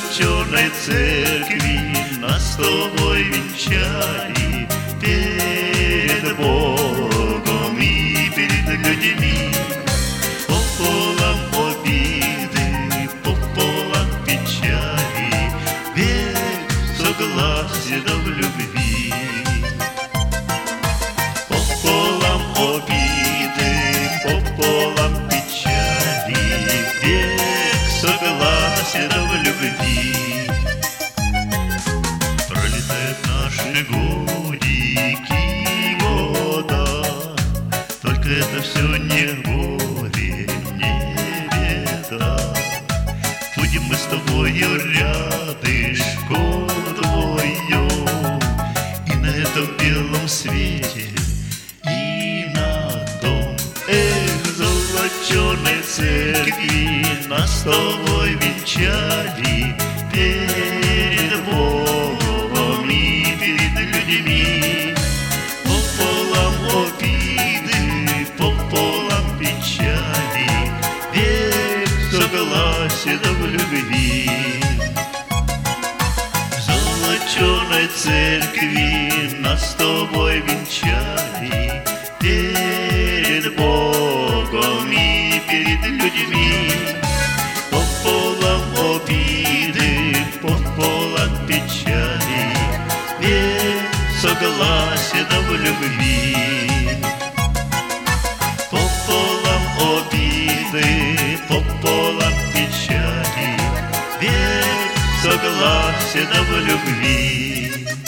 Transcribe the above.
золоченой церкви нас с тобой венчали перед Богом и перед людьми. Пополам обиды, пополам печали, век согласия да в любви. Пополам обиды, пополам печали, век согласия да в любви. Пролетают наши годики, года, только это все не горе, не беда. Будем мы с тобою рядышком вдвоем, и на этом белом свете, и на том, золоченой церкви нас с тобой венчали перед Богом и перед людьми. Пополам обиды, пополам печали, век согласия да в любви. В золоченой церкви нас с тобой венчали перед Богом и перед людьми. Пополам обиды, пополам печали, век согласия да в любви. Пополам обиды, пополам печали, век согласия да в любви.